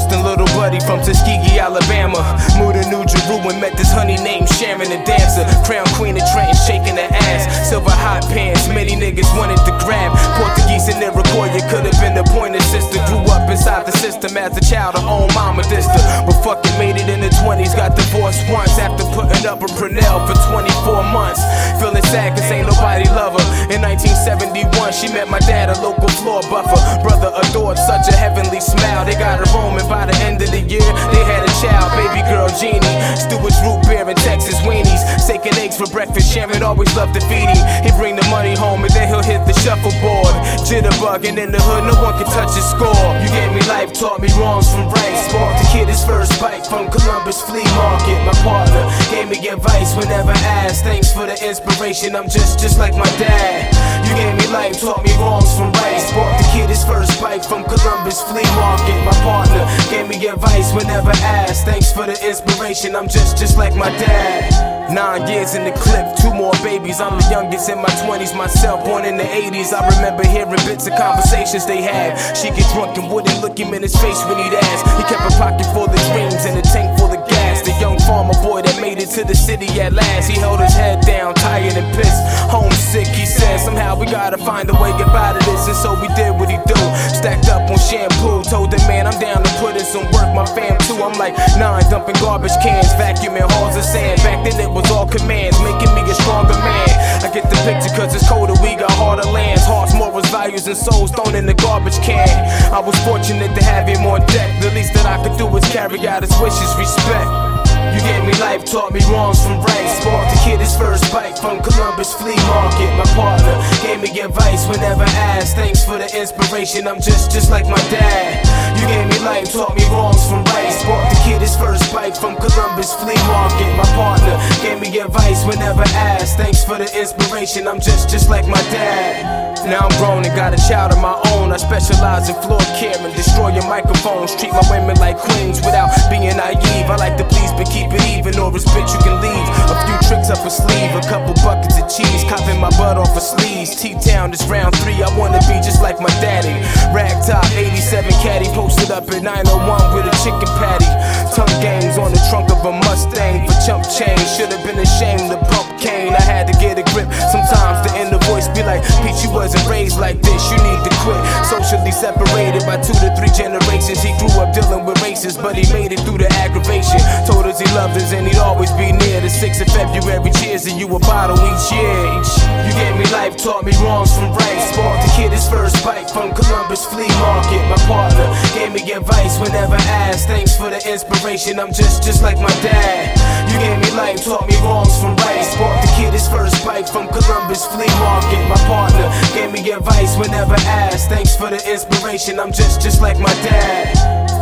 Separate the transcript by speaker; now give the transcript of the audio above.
Speaker 1: Boston, little buddy from Tuskegee, Alabama. Moved to New Jerusalem, met this honey named Sharon, the dancer. Crown queen of Trenton, shaking her ass. Silver hot pants, many niggas wanted to grab. Portuguese and Iroquois, you could've been the pointer sister. Grew up inside the system as a child, her own mama dissed her. But fucking made it in the 20s, got divorced once after putting up with Purnell for 24 months. Feeling sad cause ain't nobody love her. In 1971, she met my dad, a local floor buffer. Brother adored such a heavenly smile. They got her home and by the end of the year, they had a child, baby girl Jeannie. Stewart's root beer and Texas weenies. Steak and eggs for breakfast, Sharon always loved to feed him. He'd bring the money home and then he'll hit the shuffleboard. Jitterbugging in the hood, no one can touch his score. You gave me life, taught me wrongs from rights. Sparked the kid his first bite from Columbus Flea Market. My partner gave me advice whenever asked. Thanks for the inspiration, I'm just like my dad. You gave me life, taught me wrongs from rights. Sparked the kid his first bite from Columbus Flea Market. My partner gave me advice whenever asked. Thanks for the inspiration, I'm just like my dad. 9 years in the clip, 2 more babies. I'm the youngest in my 20s myself, born in the 80s. I remember hearing bits of conversations they had. She get drunk and wouldn't look him in his face when he'd ask. He kept a pocket full of dreams and a tank full of gas. The young farmer boy that made it to the city at last. He held his head down, tired and pissed, homesick. He said, somehow we gotta find a way get out of this. And so we did what he do, stacked up on shampoo. Told the man I'm down to put in some work, my fam too. I'm like 9, dumping garbage cans, vacuuming halls of sand. Back then it was all commands, making me a stronger man. I get the picture cause it's colder, we got harder lands. Hearts, morals, values, and souls thrown in the garbage can. I was fortunate to have him on deck. The least that I could do was carry out his wishes, respect. You gave me life, taught me wrongs from rights. Sparked the kid his first bite from Columbus Flea Market. My partner gave me advice whenever asked. Thanks for the inspiration, I'm just like my dad. You gave me life, taught me wrongs from rights. Sparked the kid his first bite from Columbus Flea Market. My partner gave me advice whenever asked. Thanks for the inspiration, I'm just like my dad. Now I'm grown and got a child of my own. I specialize in floor care and destroying microphones. Treat my women like queens without being naive. I like to please but keep it even, or it's bitch you can leave. A few tricks up a sleeve, a couple buckets of cheese, copping my butt off of sleeves. T-Town is round 3, I wanna be just like my daddy. Rag top, 87 caddy, posted up at 901 with a chicken patty. Tongue games on the trunk of a Mustang for chump change. Should've been ashamed to pump cane, I had to get a grip. Sometimes the inner voice be like, Pete, you wasn't raised like this, you need to quit. Socially separated by 2 to 3 generations. He grew up dealing with races, but he made it through the aggravation. Told us he loved us and he'd always be near. The 6th of February, cheers to you a bottle each year. You gave me life, taught me wrongs from rights. Sparked the kid his first bite from Columbus Flea Market. My partner gave me advice whenever asked. Thanks for the inspiration, I'm just like my dad. You gave me life, taught me wrongs from rights. Sparked the kid his first bite from Columbus Flea Market. My partner gave me advice whenever asked. Thanks for the inspiration, I'm just like my dad.